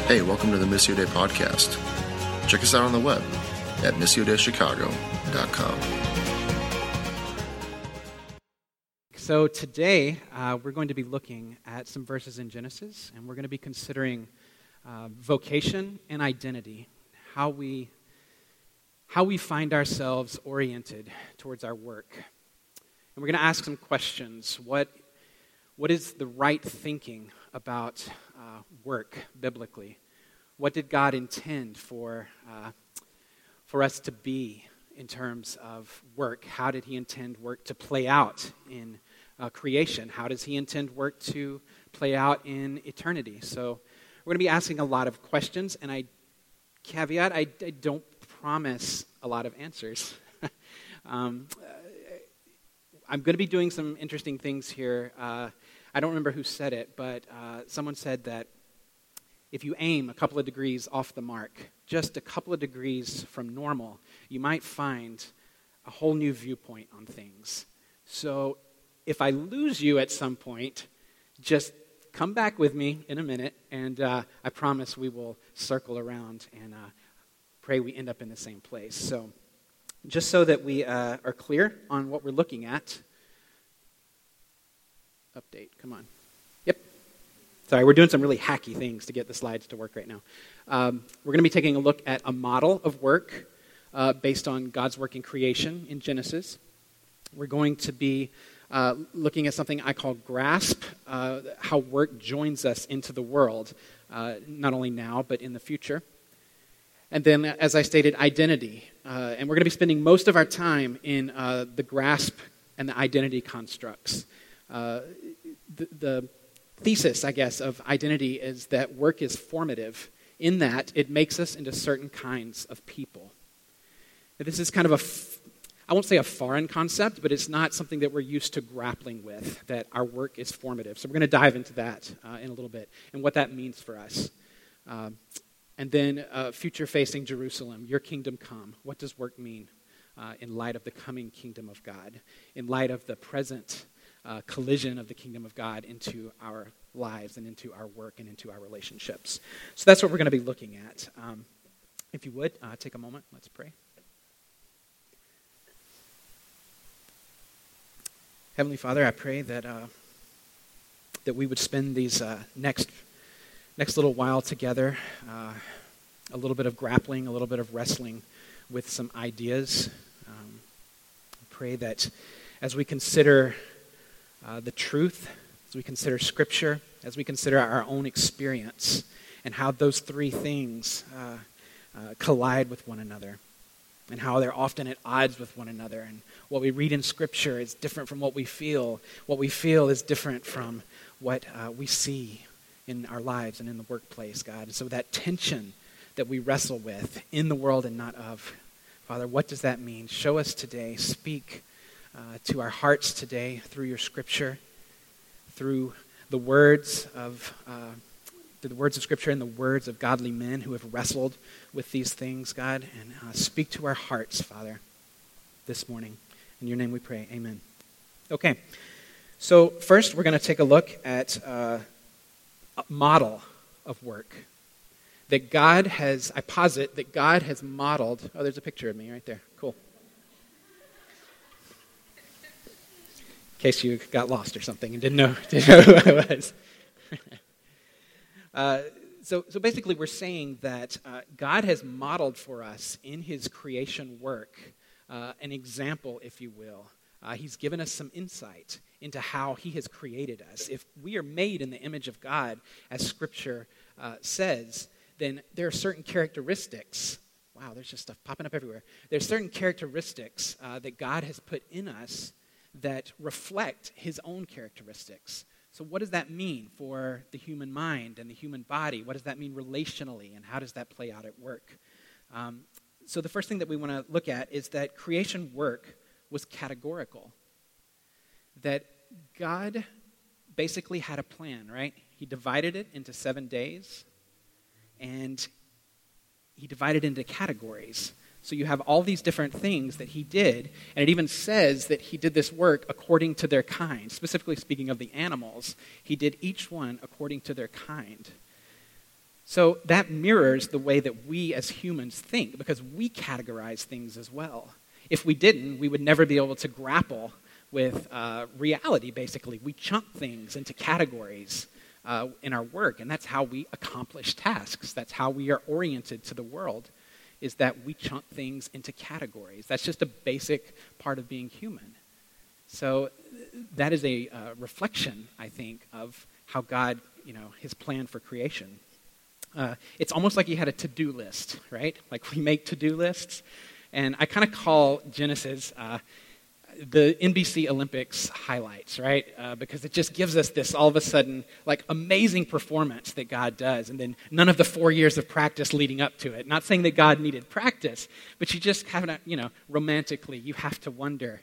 Hey, welcome to the Missio Day podcast. Check us out on the web at missiodaychicago.com. So today, we're going to be looking at some verses in Genesis, and we're going to be considering vocation and identity, how we find ourselves oriented towards our work. And we're going to ask some questions. What is the right thinking about work biblically? What did God intend for us to be in terms of work? How did he intend work to play out in creation? How does he intend work to play out in eternity? So we're going to be asking a lot of questions, and I don't promise a lot of answers. I'm going to be doing some interesting things here. I don't remember who said it, but someone said that if you aim a couple of degrees off the mark, just a couple of degrees from normal, you might find a whole new viewpoint on things. So if I lose you at some point, just come back with me in a minute, and I promise we will circle around and pray we end up in the same place. So just so that we are clear on what we're looking at, update, come on. Yep. Sorry, we're doing some really hacky things to get the slides to work right now. We're going to be taking a look at a model of work based on God's work in creation in Genesis. We're going to be looking at something I call grasp, how work joins us into the world, not only now, but in the future. And then, as I stated, identity. And we're going to be spending most of our time in the grasp and the identity constructs. The thesis, I guess, of identity is that work is formative in that it makes us into certain kinds of people. Now, this is kind of I won't say a foreign concept, but it's not something that we're used to grappling with, that our work is formative. So we're going to dive into that in a little bit and what that means for us. And then future-facing Jerusalem, your kingdom come. What does work mean in light of the coming kingdom of God, in light of the present collision of the kingdom of God into our lives and into our work and into our relationships? So that's what we're going to be looking at. If you would, take a moment. Let's pray. Heavenly Father, I pray that we would spend these next little while together, a little bit of grappling, a little bit of wrestling with some ideas. I pray that as we consider the truth, as we consider Scripture, as we consider our own experience, and how those three things collide with one another, and how they're often at odds with one another, and what we read in Scripture is different from what we feel. What we feel is different from what we see in our lives and in the workplace, God. And so that tension that we wrestle with in the world and not of, Father, what does that mean? Show us today. Speak to our hearts today through your Scripture, through the words of Scripture and the words of godly men who have wrestled with these things, God, and speak to our hearts, Father, this morning. In your name we pray, amen. Okay, so first we're going to take a look at a model of work that God has, I posit, that God has modeled. Oh, there's a picture of me right there. Cool. In case you got lost or something and didn't know who I was. So basically we're saying that God has modeled for us in his creation work an example, if you will. He's given us some insight into how he has created us. If we are made in the image of God, as Scripture says, then there are certain characteristics. Wow, there's just stuff popping up everywhere. There's certain characteristics that God has put in us that reflect his own characteristics. So what does that mean for the human mind and the human body? What does that mean relationally, and how does that play out at work? So the first thing that we want to look at is that creation work was categorical. That God basically had a plan, right? He divided it into 7 days, and he divided it into categories. So you have all these different things that he did, and it even says that he did this work according to their kind. Specifically speaking of the animals, he did each one according to their kind. So that mirrors the way that we as humans think, because we categorize things as well. If we didn't, we would never be able to grapple with reality, basically. We chunk things into categories in our work, and that's how we accomplish tasks. That's how we are oriented to the world, is that we chunk things into categories. That's just a basic part of being human. So that is a reflection, I think, of how God, his plan for creation. It's almost like he had a to-do list, right? Like we make to-do lists. And I kind of call Genesis the NBC Olympics highlights, right? Because it just gives us this, all of a sudden, like amazing performance that God does. And then none of the 4 years of practice leading up to it. Not saying that God needed practice, but you just have to, romantically, you have to wonder,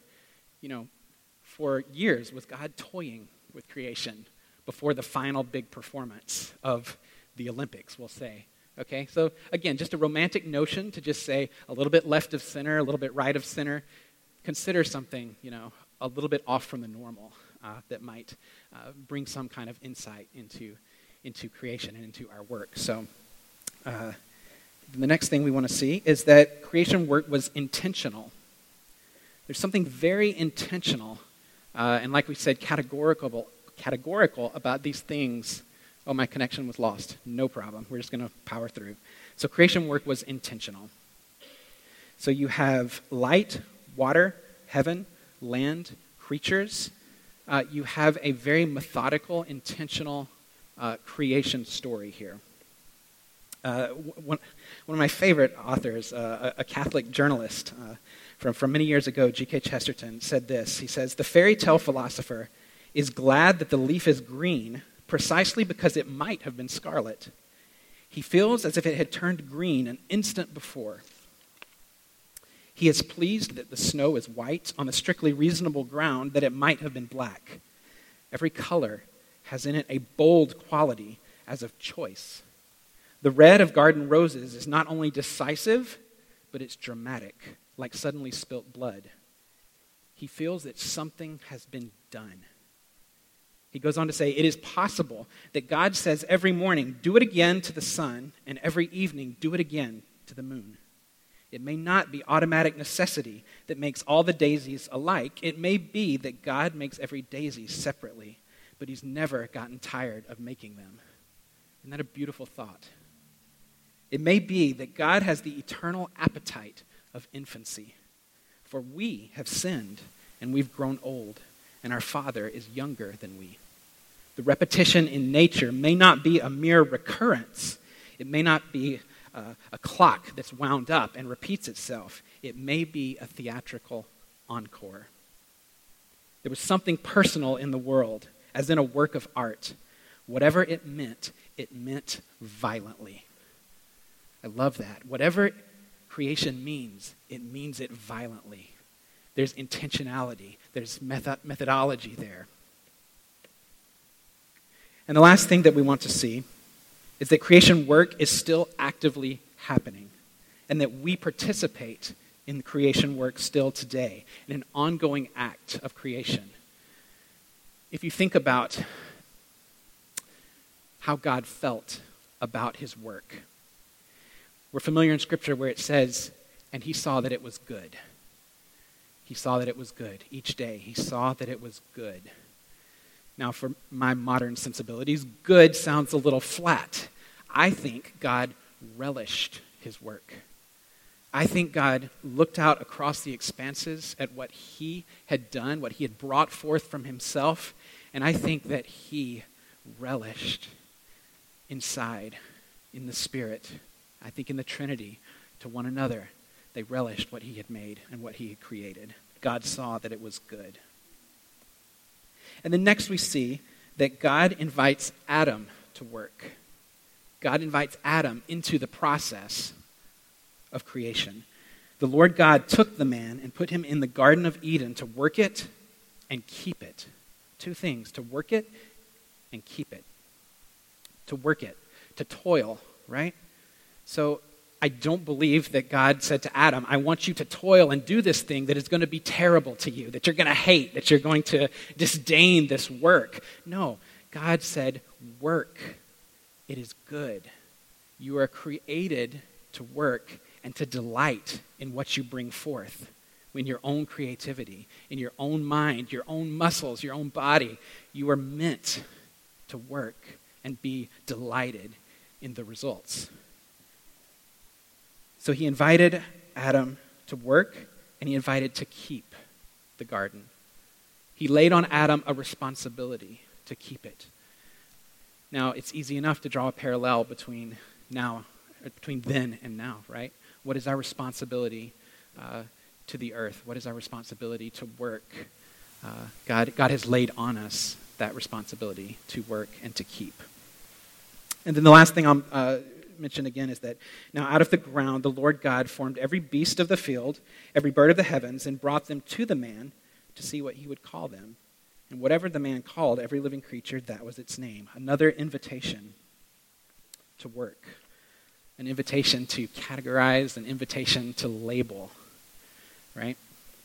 for years, was God toying with creation before the final big performance of the Olympics, we'll say. Okay, so again, just a romantic notion to just say a little bit left of center, a little bit right of center. Consider something, a little bit off from the normal that might bring some kind of insight into creation and into our work. So the next thing we want to see is that creation work was intentional. There's something very intentional and, like we said, categorical about these things. Oh, my connection was lost. No problem. We're just going to power through. So creation work was intentional. So you have light, water, heaven, land, creatures. You have a very methodical, intentional creation story here. One of my favorite authors, a Catholic journalist from many years ago, G.K. Chesterton, said this. He says, "The fairy tale philosopher is glad that the leaf is green precisely because it might have been scarlet. He feels as if it had turned green an instant before. He is pleased that the snow is white on the strictly reasonable ground that it might have been black. Every color has in it a bold quality as of choice. The red of garden roses is not only decisive, but it's dramatic, like suddenly spilt blood. He feels that something has been done." He goes on to say, "It is possible that God says every morning, 'Do it again' to the sun, and every evening, 'Do it again' to the moon. It may not be automatic necessity that makes all the daisies alike. It may be that God makes every daisy separately, but he's never gotten tired of making them." Isn't that a beautiful thought? It may be that God has the eternal appetite of infancy, for we have sinned and we've grown old, and our Father is younger than we. The repetition in nature may not be a mere recurrence. It may not be a clock that's wound up and repeats itself. It may be a theatrical encore. There was something personal in the world, as in a work of art. Whatever it meant violently. I love that. Whatever creation means, it means it violently. There's intentionality. There's methodology there. And the last thing that we want to see is that creation work is still actively happening, and that we participate in creation work still today, in an ongoing act of creation. If you think about how God felt about his work, we're familiar in Scripture where it says, "And he saw that it was good." He saw that it was good. Each day, he saw that it was good. Now, for my modern sensibilities, good sounds a little flat. I think God relished his work. I think God looked out across the expanses at what he had done, what he had brought forth from himself, and I think that he relished inside, in the Spirit, I think in the Trinity, to one another. They relished what he had made and what he had created. God saw that it was good. And then next we see that God invites Adam to work. God invites Adam into the process of creation. The Lord God took the man and put him in the Garden of Eden to work it and keep it. Two things, to work it and keep it. To work it, to toil, right? So I don't believe that God said to Adam, "I want you to toil and do this thing that is going to be terrible to you, that you're going to hate, that you're going to disdain this work." No, God said, "Work. It is good." You are created to work and to delight in what you bring forth, in your own creativity, in your own mind, your own muscles, your own body. You are meant to work and be delighted in the results. So he invited Adam to work, and he invited to keep the garden. He laid on Adam a responsibility to keep it. Now, it's easy enough to draw a parallel between then and now, right? What is our responsibility to the earth? What is our responsibility to work? God has laid on us that responsibility to work and to keep. And then the last thing I'll mention again is that now out of the ground the Lord God formed every beast of the field, every bird of the heavens, and brought them to the man to see what he would call them. And whatever the man called every living creature, that was its name. Another invitation to work. An invitation to categorize, an invitation to label, right?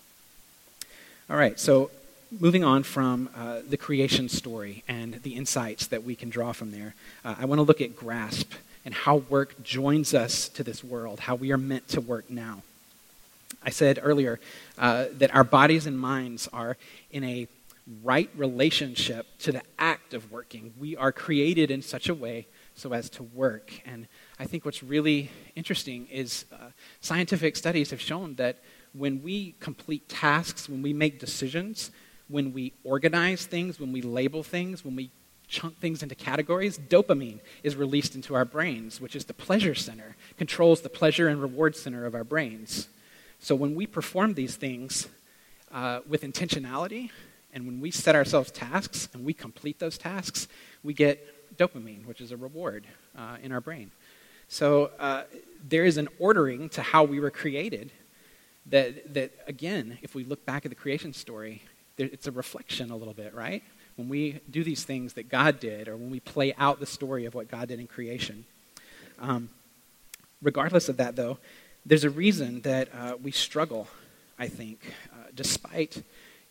All right, so moving on from the creation story and the insights that we can draw from there, I want to look at grasp and how work joins us to this world, how we are meant to work now. I said earlier that our bodies and minds are in a right relationship to the act of working. We are created in such a way so as to work. And I think what's really interesting is scientific studies have shown that when we complete tasks, when we make decisions, when we organize things, when we label things, when we chunk things into categories, dopamine is released into our brains, which is the pleasure center, controls the pleasure and reward center of our brains. So when we perform these things with intentionality, and when we set ourselves tasks and we complete those tasks, we get dopamine, which is a reward in our brain. So there is an ordering to how we were created that again, if we look back at the creation story, it's a reflection a little bit, right? When we do these things that God did, or when we play out the story of what God did in creation. Regardless of that, though, there's a reason that we struggle, I think, despite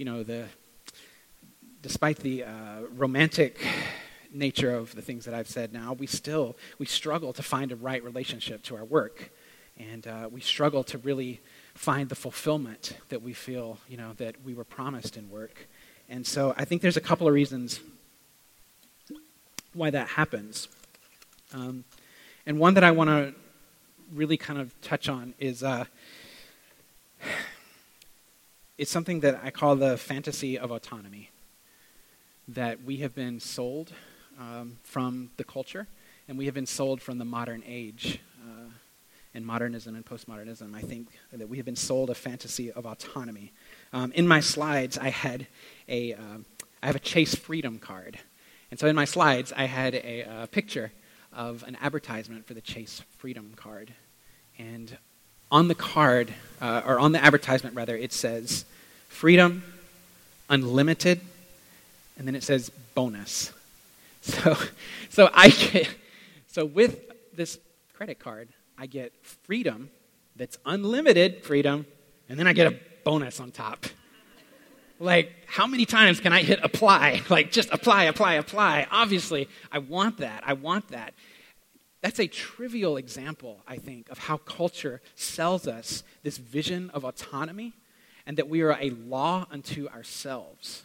the romantic nature of the things that I've said now, we struggle to find a right relationship to our work. And we struggle to really find the fulfillment that we feel, that we were promised in work. And so I think there's a couple of reasons why that happens. And one that I want to really kind of touch on is something that I call the fantasy of autonomy. That we have been sold from the culture, and we have been sold from the modern age, and modernism and postmodernism. I think that we have been sold a fantasy of autonomy. In my slides, I have a Chase Freedom card. And so in my slides, I had a picture of an advertisement for the Chase Freedom card. And on the card, or on the advertisement rather, it says, freedom, unlimited, and then it says bonus. So with this credit card, I get freedom that's unlimited freedom, and then I get a bonus on top. Like, how many times can I hit apply? Like, just apply. Obviously, I want that. That's a trivial example, I think, of how culture sells us this vision of autonomy and that we are a law unto ourselves.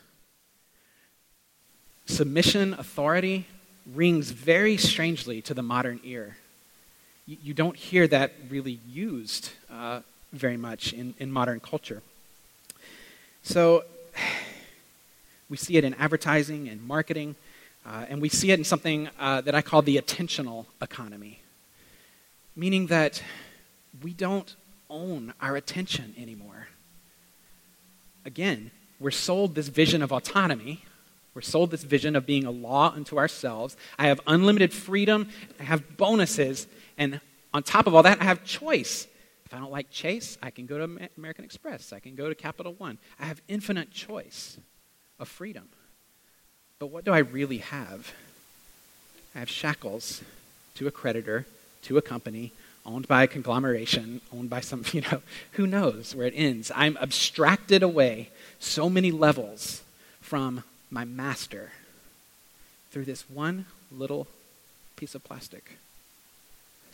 Submission, authority, rings very strangely to the modern ear. You don't hear that really used very much in modern culture. So we see it in advertising and marketing, and we see it in something that I call the attentional economy, meaning that we don't own our attention anymore. Again, we're sold this vision of autonomy. We're sold this vision of being a law unto ourselves. I have unlimited freedom. I have bonuses. And on top of all that, I have choice. If I don't like Chase, I can go to American Express. I can go to Capital One. I have infinite choice of freedom. But what do I really have? I have shackles to a creditor, to a company, owned by a conglomeration, owned by some, who knows where it ends. I'm abstracted away so many levels from my master through this one little piece of plastic.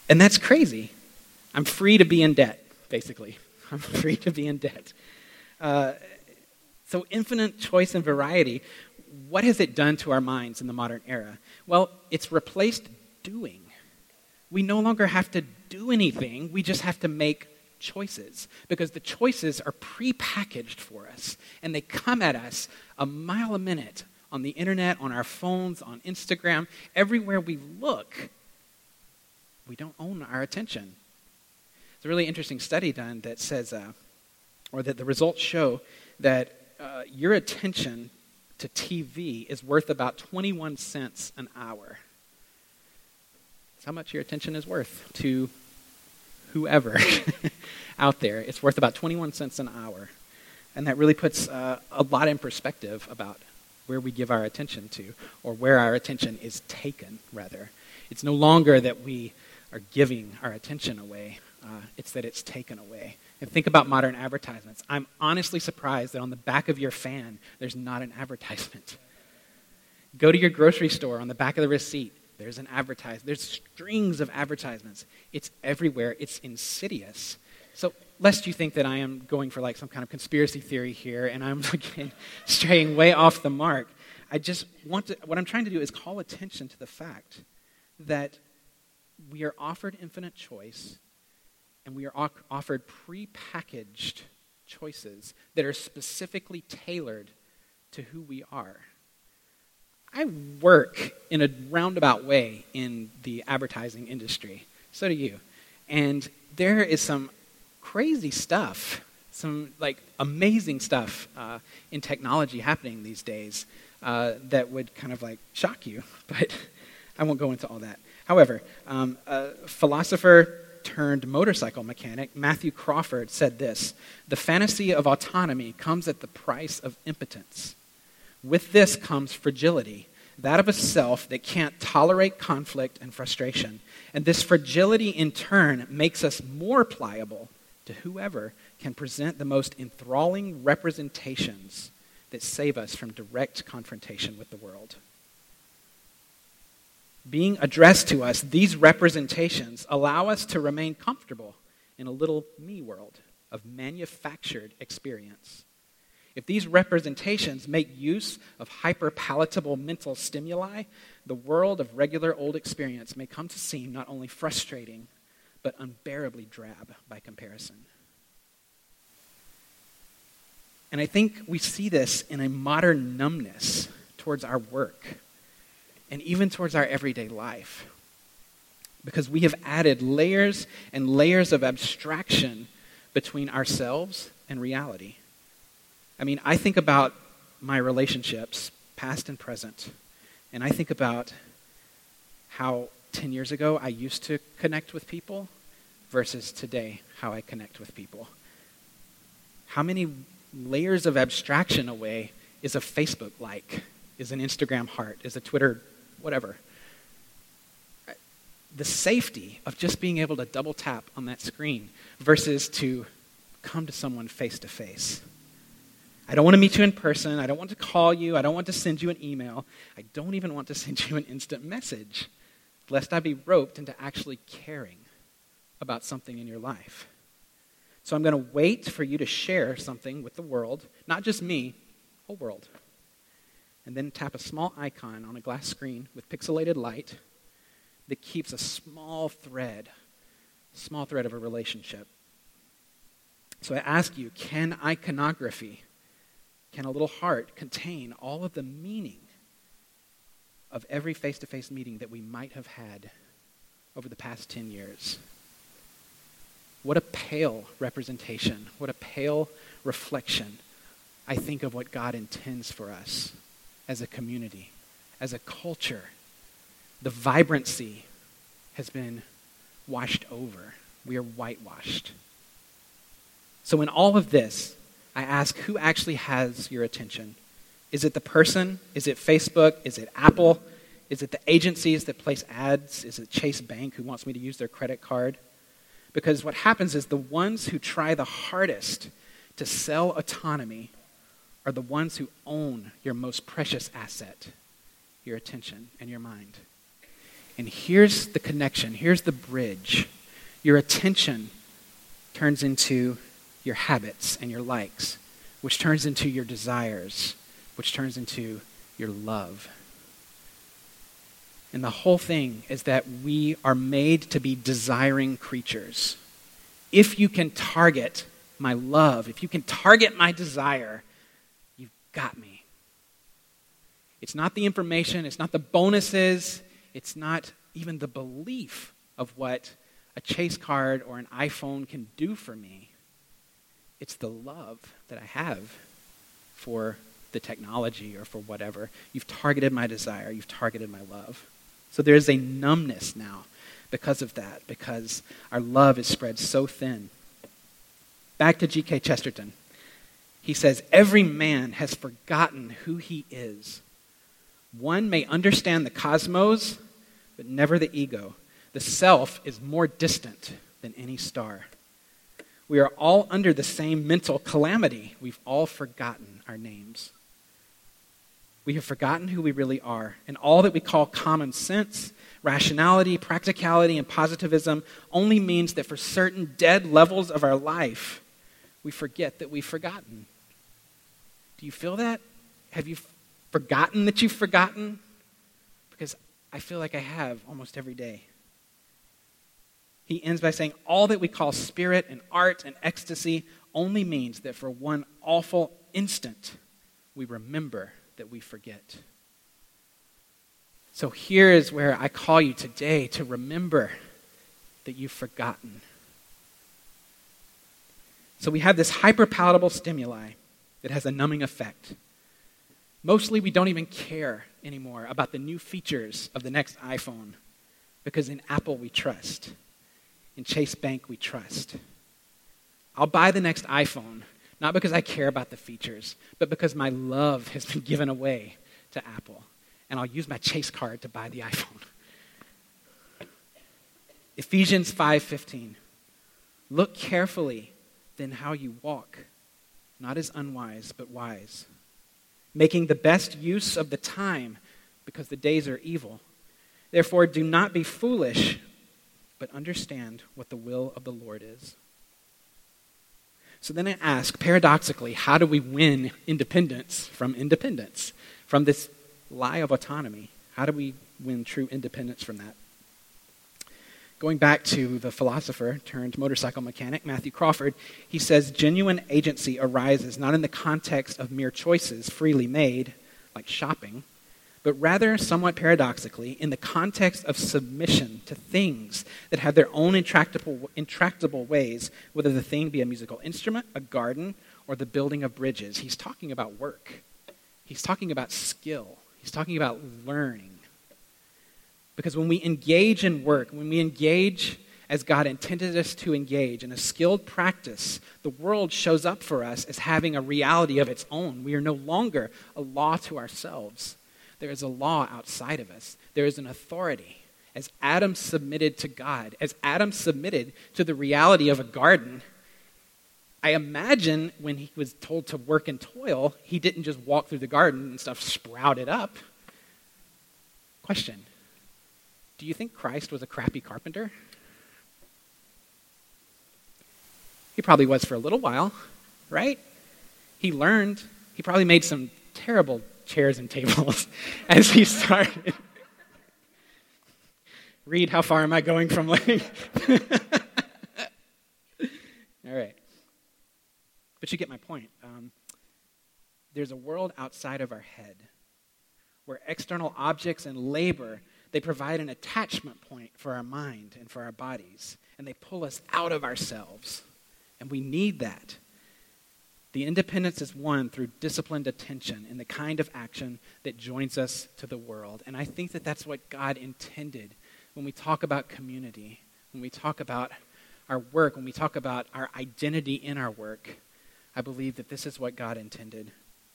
And that's crazy. I'm free to be in debt, basically. I'm free to be in debt. So infinite choice and variety, what has it done to our minds in the modern era? Well, it's replaced doing. We no longer have to do anything. We just have to make choices, because the choices are prepackaged for us, and they come at us a mile a minute on the internet, on our phones, on Instagram. Everywhere we look, we don't own our attention. It's a really interesting study done that says, or that the results show that your attention to TV is worth about 21 cents an hour. That's how much your attention is worth to whoever out there. It's worth about 21 cents an hour. And that really puts a lot in perspective about where we give our attention to, or where our attention is taken, rather. It's no longer that we are giving our attention away. It's that it's taken away. And think about modern advertisements. I'm honestly surprised that on the back of your fan, there's not an advertisement. Go to your grocery store, on the back of the receipt, there's an advertisement. There's strings of advertisements. It's everywhere. It's insidious. So lest you think that I am going for like some kind of conspiracy theory here and I'm again straying way off the mark, what I'm trying to do is call attention to the fact that we are offered infinite choice, and we are offered prepackaged choices that are specifically tailored to who we are. I work in a roundabout way in the advertising industry. So do you. And there is some crazy stuff, some like amazing stuff in technology happening these days that would kind of like shock you. But I won't go into all that. However, a philosopher turned motorcycle mechanic, Matthew Crawford, said this: "The fantasy of autonomy comes at the price of impotence. With this comes fragility, that of a self that can't tolerate conflict and frustration. And this fragility, in turn, makes us more pliable to whoever can present the most enthralling representations that save us from direct confrontation with the world." Being addressed to us, these representations allow us to remain comfortable in a little me world of manufactured experience. If these representations make use of hyper-palatable mental stimuli, the world of regular old experience may come to seem not only frustrating, but unbearably drab by comparison. And I think we see this in a modern numbness towards our work, and even towards our everyday life, because we have added layers and layers of abstraction between ourselves and reality. I mean, I think about my relationships, past and present, and I think about how 10 years ago I used to connect with people versus today how I connect with people. How many layers of abstraction away is a Facebook like, is an Instagram heart, is a Twitter whatever? The safety of just being able to double tap on that screen versus to come to someone face to face. I don't want to meet you in person. I don't want to call you. I don't want to send you an email. I don't even want to send you an instant message, lest I be roped into actually caring about something in your life. So I'm going to wait for you to share something with the world, not just me, whole world. And then tap a small icon on a glass screen with pixelated light that keeps a small thread of a relationship. So I ask you, can iconography, can a little heart contain all of the meaning of every face-to-face meeting that we might have had over the past 10 years? What a pale representation, what a pale reflection, I think, of what God intends for us as a community, as a culture. The vibrancy has been washed over. We are whitewashed. So in all of this, I ask, who actually has your attention? Is it the person? Is it Facebook? Is it Apple? Is it the agencies that place ads? Is it Chase Bank who wants me to use their credit card? Because what happens is the ones who try the hardest to sell autonomy are the ones who own your most precious asset, your attention and your mind. And here's the connection. Here's the bridge. Your attention turns into your habits and your likes, which turns into your desires, which turns into your love. And the whole thing is that we are made to be desiring creatures. If you can target my love, if you can target my desire, you've got me. It's not the information, it's not the bonuses, it's not even the belief of what a Chase card or an iPhone can do for me. It's the love that I have for the technology or for whatever. You've targeted my desire, you've targeted my love. So there is a numbness now because of that, because our love is spread so thin. Back to G.K. Chesterton. He says, every man has forgotten who he is. One may understand the cosmos, but never the ego. The self is more distant than any star. We are all under the same mental calamity. We've all forgotten our names. We have forgotten who we really are. And all that we call common sense, rationality, practicality, and positivism only means that for certain dead levels of our life, we forget that we've forgotten. Do you feel that? Have you forgotten that you've forgotten? Because I feel like I have almost every day. He ends by saying, all that we call spirit and art and ecstasy only means that for one awful instant, we remember that we forget. So here is where I call you today to remember that you've forgotten. So we have this hyperpalatable stimuli that has a numbing effect. Mostly we don't even care anymore about the new features of the next iPhone because in Apple we trust. In Chase Bank we trust. I'll buy the next iPhone, not because I care about the features, but because my love has been given away to Apple. And I'll use my Chase card to buy the iPhone. Ephesians 5:15. Look carefully then how you walk, not as unwise, but wise, making the best use of the time because the days are evil. Therefore, do not be foolish, but understand what the will of the Lord is. So then I ask, paradoxically, how do we win independence, from this lie of autonomy? How do we win true independence from that? Going back to the philosopher turned motorcycle mechanic, Matthew Crawford, he says genuine agency arises not in the context of mere choices freely made, like shopping, but rather, somewhat paradoxically, in the context of submission to things that have their own intractable ways, whether the thing be a musical instrument, a garden, or the building of bridges. He's talking about work. He's talking about skill. He's talking about learning. Because when we engage in work, when we engage as God intended us to engage in a skilled practice, the world shows up for us as having a reality of its own. We are no longer a law to ourselves. There is a law outside of us. There is an authority. As Adam submitted to God, as Adam submitted to the reality of a garden, I imagine when he was told to work and toil, he didn't just walk through the garden and stuff sprouted up. Question. Do you think Christ was a crappy carpenter? He probably was for a little while, right? He learned. He probably made some terrible chairs and tables as he started. Read, how far am I going from learning? All right. But you get my point. There's a world outside of our head where external objects and labor, they provide an attachment point for our mind and for our bodies, and they pull us out of ourselves. And we need that. The independence is won through disciplined attention and the kind of action that joins us to the world. And I think that that's what God intended when we talk about community, when we talk about our work, when we talk about our identity in our work. I believe that this is what God intended.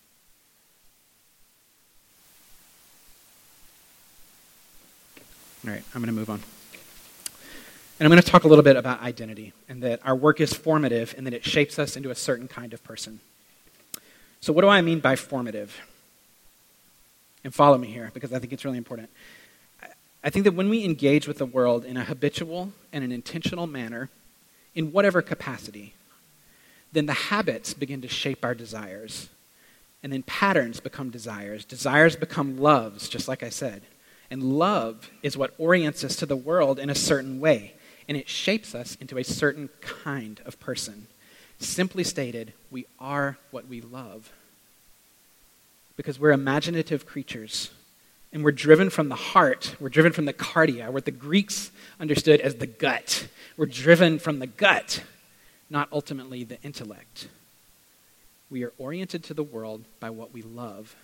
All right, I'm going to move on. And I'm going to talk a little bit about identity and that our work is formative and that it shapes us into a certain kind of person. So what do I mean by formative? And follow me here because I think it's really important. I think that when we engage with the world in a habitual and an intentional manner, in whatever capacity, then the habits begin to shape our desires. And then patterns become desires. Desires become loves, just like I said. And love is what orients us to the world in a certain way. And it shapes us into a certain kind of person. Simply stated, we are what we love. Because we're imaginative creatures. And we're driven from the heart. We're driven from the cardia, what the Greeks understood as the gut. We're driven from the gut, not ultimately the intellect. We are oriented to the world by what we love.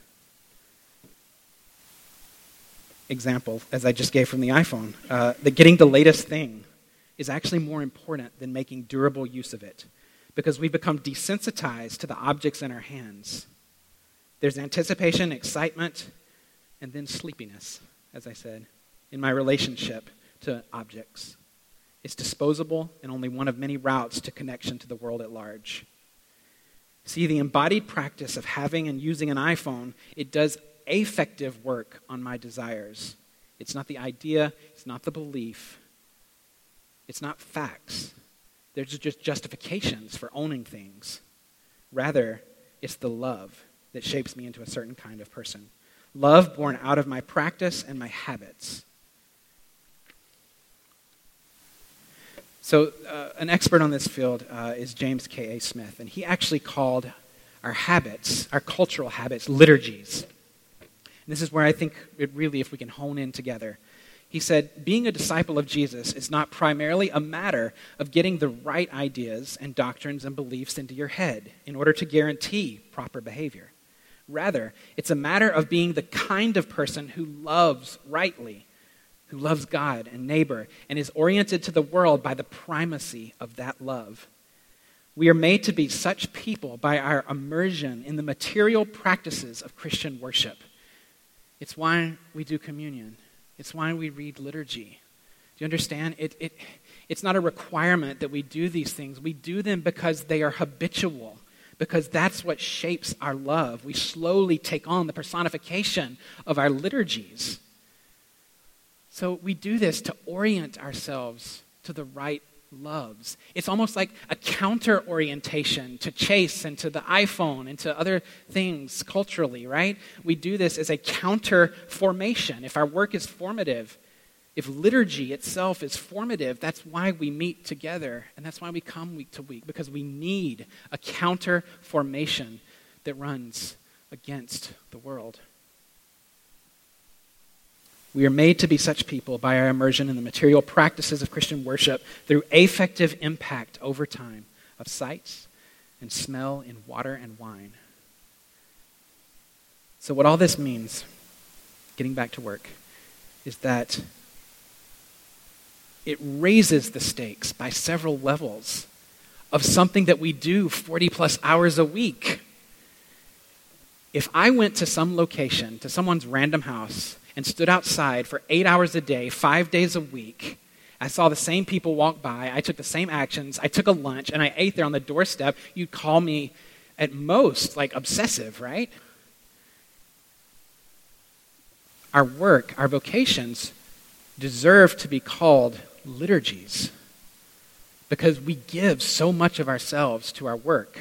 Example, as I just gave from the iPhone, that getting the latest thing is actually more important than making durable use of it, because we become desensitized to the objects in our hands. There's anticipation, excitement, and then sleepiness, as I said, in my relationship to objects. It's disposable and only one of many routes to connection to the world at large. See, the embodied practice of having and using an iPhone, it does affective work on my desires. It's not the idea, it's not the belief, it's not facts. There's just justifications for owning things. Rather, it's the love that shapes me into a certain kind of person. Love born out of my practice and my habits. So an expert on this field is James K.A. Smith, and he actually called our habits, our cultural habits, liturgies. And this is where I think it really, if we can hone in together. He said, being a disciple of Jesus is not primarily a matter of getting the right ideas and doctrines and beliefs into your head in order to guarantee proper behavior. Rather, it's a matter of being the kind of person who loves rightly, who loves God and neighbor, and is oriented to the world by the primacy of that love. We are made to be such people by our immersion in the material practices of Christian worship. It's why we do communion. It's why we read liturgy. Do you understand? It's not a requirement that we do these things. We do them because they are habitual, because that's what shapes our love. We slowly take on the personification of our liturgies. So we do this to orient ourselves to the right loves. It's almost like a counter-orientation to Chase and to the iPhone and to other things culturally, right? We do this as a counter-formation. If our work is formative, if liturgy itself is formative, that's why we meet together, and that's why we come week to week, because we need a counter-formation that runs against the world. We are made to be such people by our immersion in the material practices of Christian worship through affective impact over time of sights and smell in water and wine. So what all this means, getting back to work, is that it raises the stakes by several levels of something that we do 40 plus hours a week. If I went to some location, to someone's random house, and stood outside for 8 hours a day, 5 days a week, I saw the same people walk by, I took the same actions, I took a lunch, and I ate there on the doorstep, you'd call me at most like obsessive, right? Our work, our vocations deserve to be called liturgies because we give so much of ourselves to our work.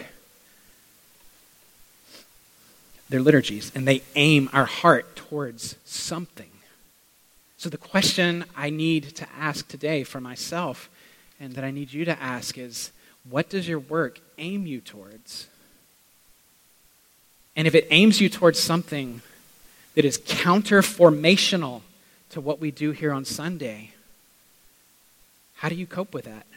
They're liturgies, and they aim our heart towards something. So the question I need to ask today for myself, and that I need you to ask, is, what does your work aim you towards? And if it aims you towards something that is counter-formational to what we do here on Sunday, how do you cope with that?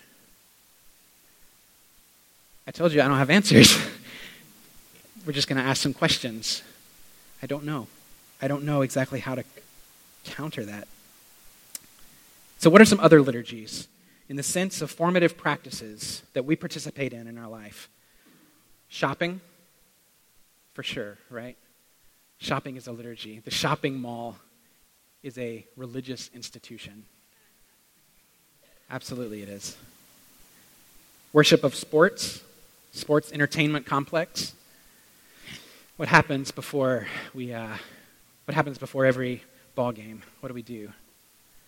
I told you I don't have answers. We're just going to ask some questions. I don't know. I don't know exactly how to counter that. So what are some other liturgies in the sense of formative practices that we participate in our life? Shopping, for sure, right? Shopping is a liturgy. The shopping mall is a religious institution. Absolutely it is. Worship of sports entertainment complex. What happens before every ball game? What do?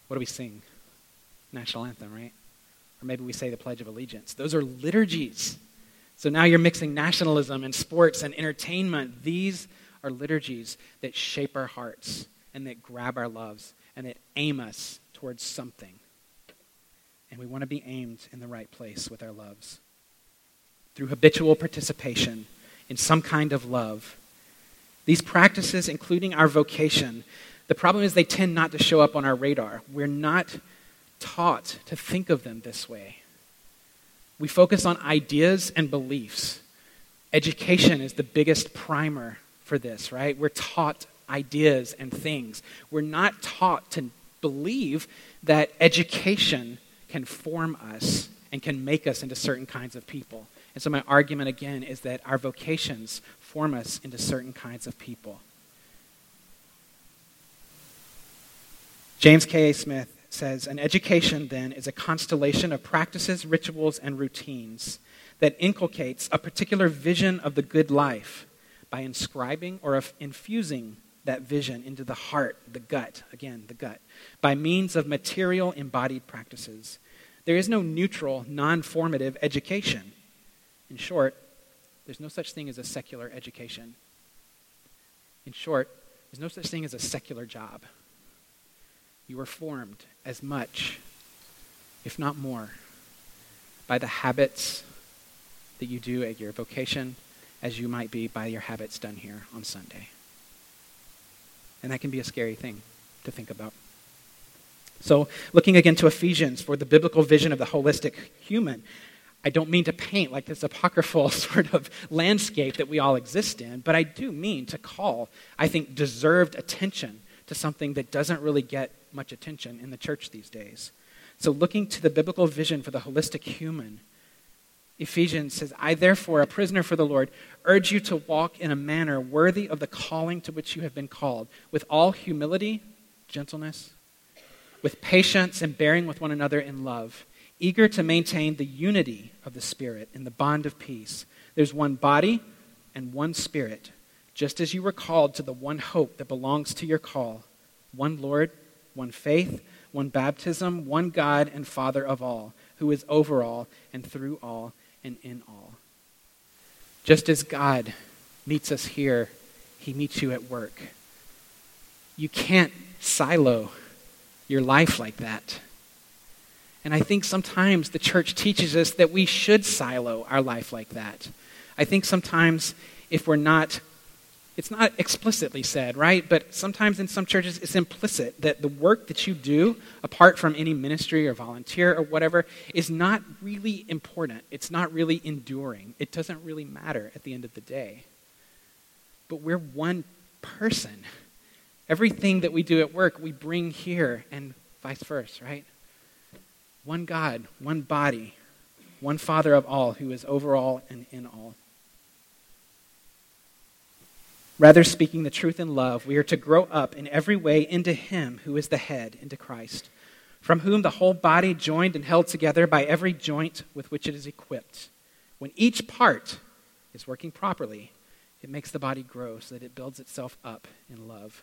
What do we sing? National anthem, right? Or maybe we say the Pledge of Allegiance. Those are liturgies. So now you're mixing nationalism and sports and entertainment. These are liturgies that shape our hearts and that grab our loves and that aim us towards something. And we want to be aimed in the right place with our loves. Through habitual participation in some kind of love. These practices, including our vocation, the problem is they tend not to show up on our radar. We're not taught to think of them this way. We focus on ideas and beliefs. Education is the biggest primer for this, right? We're taught ideas and things. We're not taught to believe that education can form us and can make us into certain kinds of people. And so my argument again is that our vocations form us into certain kinds of people. James K.A. Smith says, an education then is a constellation of practices, rituals, and routines that inculcates a particular vision of the good life by inscribing or infusing that vision into the heart, the gut, by means of material embodied practices. There is no neutral, non-formative education. In short, there's no such thing as a secular education. In short, there's no such thing as a secular job. You are formed as much, if not more, by the habits that you do at your vocation as you might be by your habits done here on Sunday. And that can be a scary thing to think about. So, looking again to Ephesians for the biblical vision of the holistic human, I don't mean to paint like this apocryphal sort of landscape that we all exist in, but I do mean to call, I think, deserved attention to something that doesn't really get much attention in the church these days. So looking to the biblical vision for the holistic human, Ephesians says, I therefore, a prisoner for the Lord, urge you to walk in a manner worthy of the calling to which you have been called, with all humility, gentleness, with patience and bearing with one another in love, eager to maintain the unity of the Spirit in the bond of peace. There's one body and one Spirit, just as you were called to the one hope that belongs to your call, one Lord, one faith, one baptism, one God and Father of all, who is over all and through all and in all. Just as God meets us here, he meets you at work. You can't silo your life like that. And I think sometimes the church teaches us that we should silo our life like that. I think sometimes if we're not, it's not explicitly said, right? But sometimes in some churches it's implicit that the work that you do, apart from any ministry or volunteer or whatever, is not really important. It's not really enduring. It doesn't really matter at the end of the day. But we're one person. Everything that we do at work, we bring here and vice versa, right? One God, one body, one Father of all, who is over all and in all. Rather, speaking the truth in love, we are to grow up in every way into him who is the head, into Christ, from whom the whole body, joined and held together by every joint with which it is equipped. When each part is working properly, it makes the body grow so that it builds itself up in love.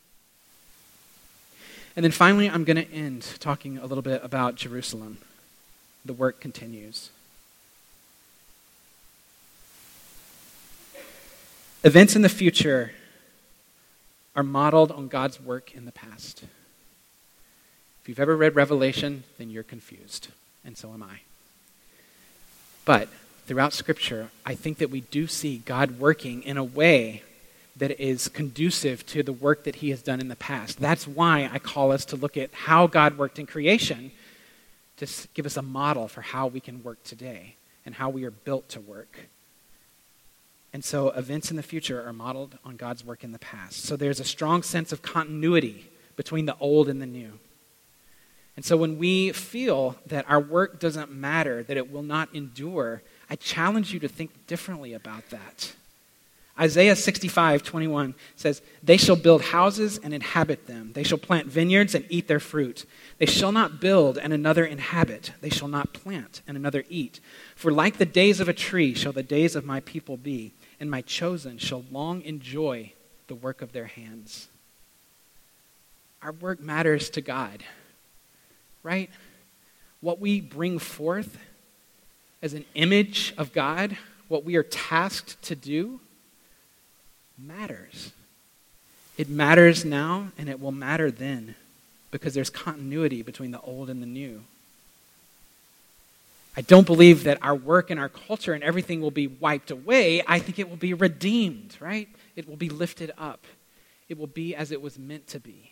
And then finally, I'm going to end talking a little bit about Jerusalem. The work continues. Events in the future are modeled on God's work in the past. If you've ever read Revelation, then you're confused, and so am I. But throughout Scripture, I think that we do see God working in a way that is conducive to the work that he has done in the past. That's why I call us to look at how God worked in creation to give us a model for how we can work today and how we are built to work. And so events in the future are modeled on God's work in the past. So there's a strong sense of continuity between the old and the new. And so when we feel that our work doesn't matter, that it will not endure, I challenge you to think differently about that. Isaiah 65:21 says, they shall build houses and inhabit them. They shall plant vineyards and eat their fruit. They shall not build and another inhabit. They shall not plant and another eat. For like the days of a tree shall the days of my people be, and my chosen shall long enjoy the work of their hands. Our work matters to God. right? What we bring forth as an image of God, what we are tasked to do, matters. It matters now, and it will matter then, because there's continuity between the old and the new. I don't believe that our work and our culture and everything will be wiped away. I think it will be redeemed, right? It will be lifted up. It will be as it was meant to be.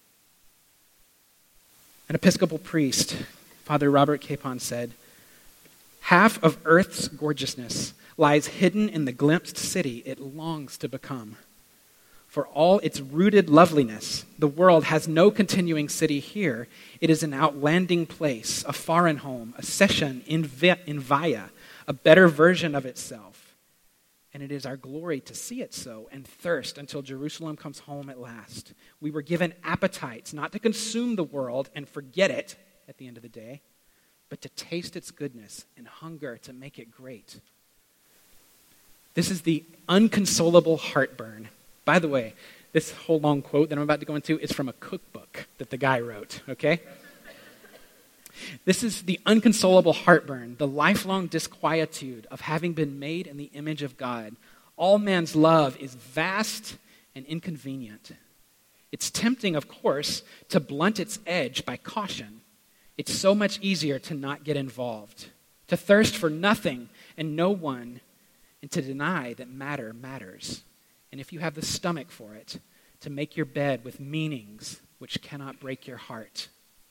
An Episcopal priest, Father Robert Capon, said, "Half of earth's gorgeousness lies hidden in the glimpsed city it longs to become. For all its rooted loveliness, the world has no continuing city here. It is an outlanding place, a foreign home, a session in via, a better version of itself. And it is our glory to see it so and thirst until Jerusalem comes home at last. We were given appetites not to consume the world and forget it at the end of the day, but to taste its goodness and hunger to make it great." This is the unconsolable heartburn. By the way, this whole long quote that I'm about to go into is from a cookbook that the guy wrote, okay? This is the unconsolable heartburn, the lifelong disquietude of having been made in the image of God. All man's love is vast and inconvenient. It's tempting, of course, to blunt its edge by caution. It's so much easier to not get involved, to thirst for nothing and no one, and to deny that matter matters. And if you have the stomach for it, to make your bed with meanings which cannot break your heart.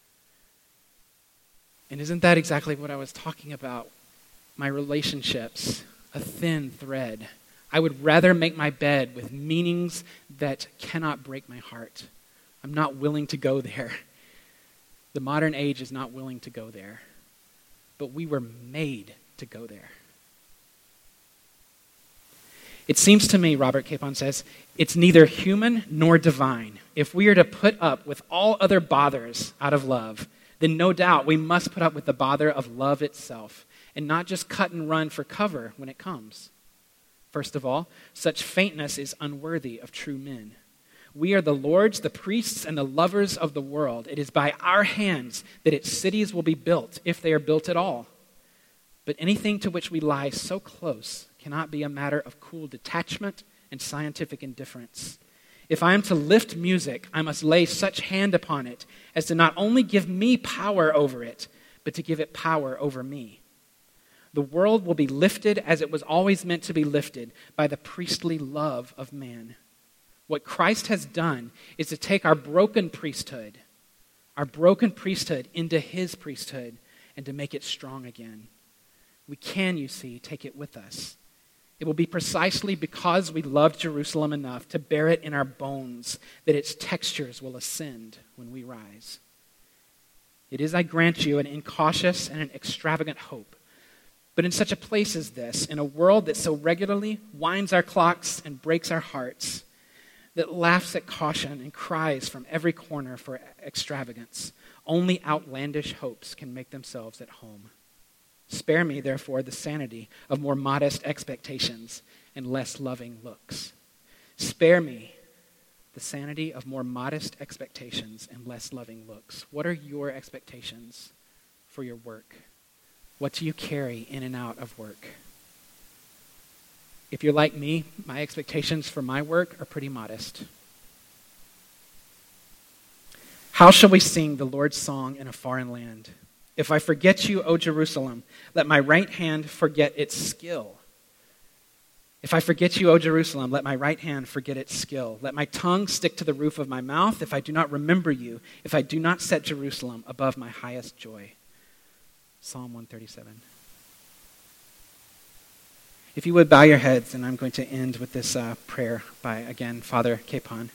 And isn't that exactly what I was talking about? My relationships, a thin thread. I would rather make my bed with meanings that cannot break my heart. I'm not willing to go there. The modern age is not willing to go there. But we were made to go there. It seems to me, Robert Capon says, it's neither human nor divine. If we are to put up with all other bothers out of love, then no doubt we must put up with the bother of love itself, and not just cut and run for cover when it comes. First of all, such faintness is unworthy of true men. We are the lords, the priests, and the lovers of the world. It is by our hands that its cities will be built, if they are built at all. But anything to which we lie so close cannot be a matter of cool detachment and scientific indifference. If I am to lift music, I must lay such hand upon it as to not only give me power over it, but to give it power over me. The world will be lifted as it was always meant to be lifted, by the priestly love of man. What Christ has done is to take our broken priesthood into his priesthood and to make it strong again. We can, you see, take it with us. It will be precisely because we loved Jerusalem enough to bear it in our bones that its textures will ascend when we rise. It is, I grant you, an incautious and an extravagant hope. But in such a place as this, in a world that so regularly winds our clocks and breaks our hearts, that laughs at caution and cries from every corner for extravagance, only outlandish hopes can make themselves at home. Spare me, therefore, the sanity of more modest expectations and less loving looks. Spare me the sanity of more modest expectations and less loving looks. What are your expectations for your work? What do you carry in and out of work? If you're like me, my expectations for my work are pretty modest. How shall we sing the Lord's song in a foreign land? If I forget you, O Jerusalem, let my right hand forget its skill. If I forget you, O Jerusalem, let my right hand forget its skill. Let my tongue stick to the roof of my mouth if I do not remember you, if I do not set Jerusalem above my highest joy. Psalm 137. If you would bow your heads, and I'm going to end with this prayer by, again, Father Capon.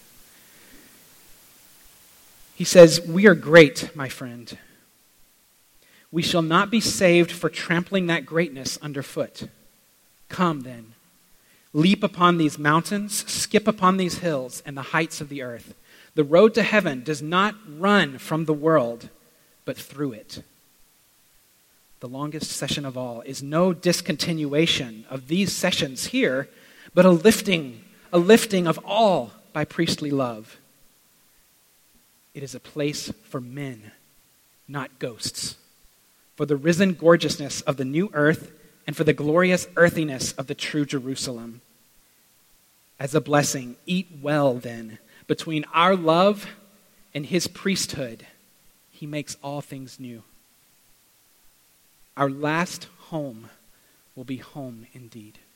He says, "We are great, my friend. We shall not be saved for trampling that greatness underfoot. Come, then. Leap upon these mountains, skip upon these hills and the heights of the earth. The road to heaven does not run from the world, but through it." The longest session of all is no discontinuation of these sessions here, but a lifting of all by priestly love. It is a place for men not ghosts, for the risen gorgeousness of the new earth and for the glorious earthiness of the true Jerusalem. As a blessing, eat well then, between our love and his priesthood, he makes all things new. Our last home will be home indeed.